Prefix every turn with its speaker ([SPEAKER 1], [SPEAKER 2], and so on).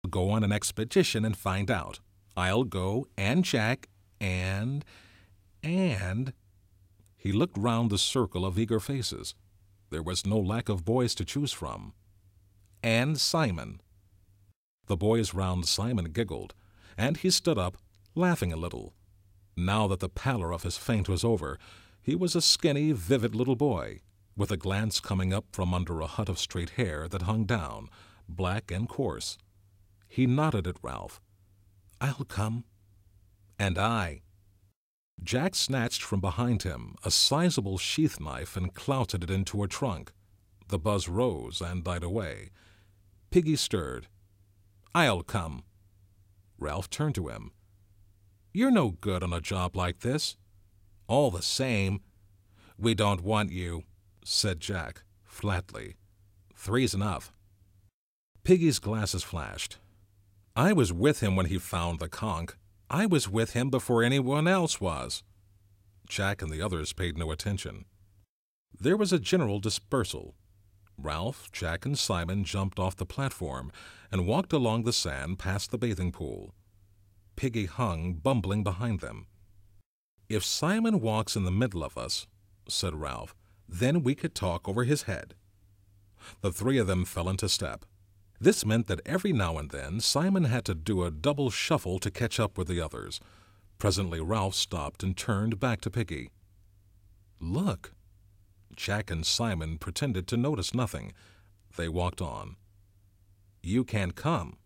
[SPEAKER 1] go on an expedition and find out. I'll go, and Jack, and... He looked round the circle of eager faces. There was no lack of boys to choose from. And Simon. The boys round Simon giggled, and he stood up, laughing a little. Now that the pallor of his faint was over, he was a skinny, vivid little boy, with a glance coming up from under a hut of straight hair that hung down, black and coarse. He nodded at Ralph. "I'll come." "And I." Jack snatched from behind him a sizable sheath knife and clouted it into her trunk. The buzz rose and died away. Piggy stirred. "I'll come." Ralph turned to him. "You're no good on a job like this." "All the same." "We don't want you," said Jack, flatly. "Three's enough." Piggy's glasses flashed. "I was with him when he found the conch. I was with him before anyone else was." Jack and the others paid no attention. There was a general dispersal. Ralph, Jack, and Simon jumped off the platform and walked along the sand past the bathing pool. Piggy hung, bumbling behind them. "If Simon walks in the middle of us," said Ralph, "then we could talk over his head." The three of them fell into step. This meant that every now and then Simon had to do a double shuffle to catch up with the others. Presently Ralph stopped and turned back to Piggy. "Look." Jack and Simon pretended to notice nothing. They walked on. "You can't come,"